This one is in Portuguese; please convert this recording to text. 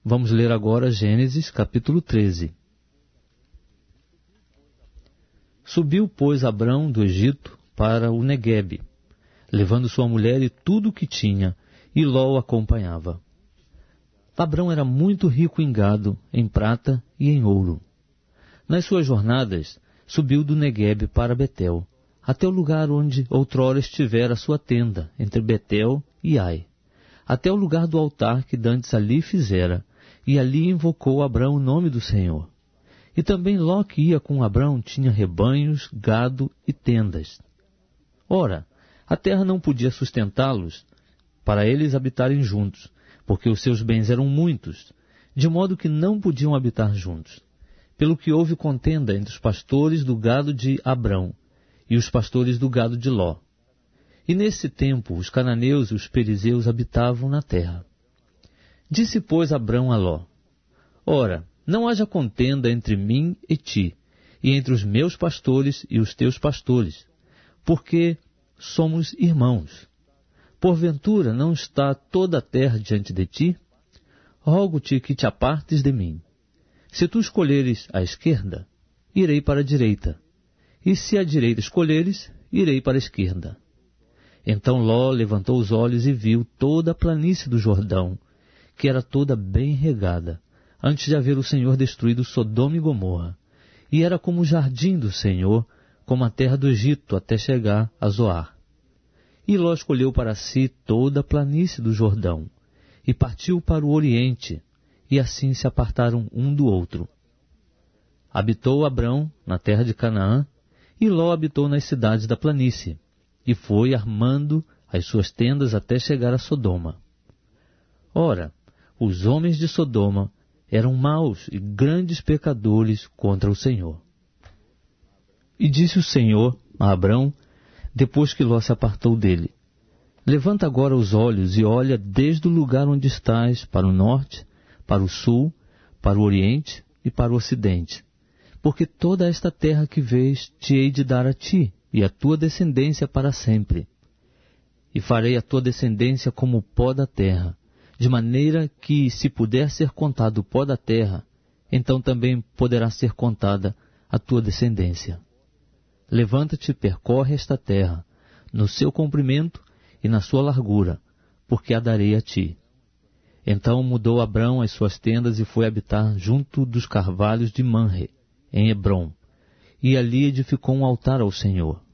Vamos ler agora Gênesis capítulo 13. Subiu, pois, Abrão do Egito para o Neguebe, levando sua mulher e tudo o que tinha, e Ló o acompanhava. Abrão era muito rico em gado, em prata e em ouro. Nas suas jornadas, subiu do Neguebe para Betel, até o lugar onde outrora estivera a sua tenda, entre Betel e Ai, até o lugar do altar que dantes ali fizera, e ali invocou Abrão o nome do Senhor. E também Ló, que ia com Abrão, tinha rebanhos, gado e tendas. Ora, a terra não podia sustentá-los, para eles habitarem juntos, porque os seus bens eram muitos, de modo que não podiam habitar juntos. Pelo que houve contenda entre os pastores do gado de Abrão e os pastores do gado de Ló. E nesse tempo os cananeus e os perizeus habitavam na terra. Disse, pois, Abrão a Ló: Ora, não haja contenda entre mim e ti, e entre os meus pastores e os teus pastores, porque somos irmãos. Porventura não está toda a terra diante de ti? Rogo-te que te apartes de mim. Se tu escolheres a esquerda, irei para a direita, e se a direita escolheres, irei para a esquerda. Então Ló levantou os olhos e viu toda a planície do Jordão, que era toda bem regada, antes de haver o Senhor destruído Sodoma e Gomorra, e era como o jardim do Senhor, como a terra do Egito, até chegar a Zoar. E Ló escolheu para si toda a planície do Jordão, e partiu para o oriente, e assim se apartaram um do outro. Habitou Abrão na terra de Canaã, e Ló habitou nas cidades da planície, e foi armando as suas tendas até chegar a Sodoma. Ora, os homens de Sodoma eram maus e grandes pecadores contra o Senhor. E disse o Senhor a Abrão, depois que Ló se apartou dele: Levanta agora os olhos e olha desde o lugar onde estás, para o norte, para o sul, para o oriente e para o ocidente. Porque toda esta terra que vês te hei de dar a ti e a tua descendência para sempre. E farei a tua descendência como o pó da terra, de maneira que, se puder ser contado o pó da terra, então também poderá ser contada a tua descendência. Levanta-te e percorre esta terra, no seu comprimento e na sua largura, porque a darei a ti. Então mudou Abrão as suas tendas e foi habitar junto dos carvalhos de Manre, em Hebrom, e ali edificou um altar ao Senhor.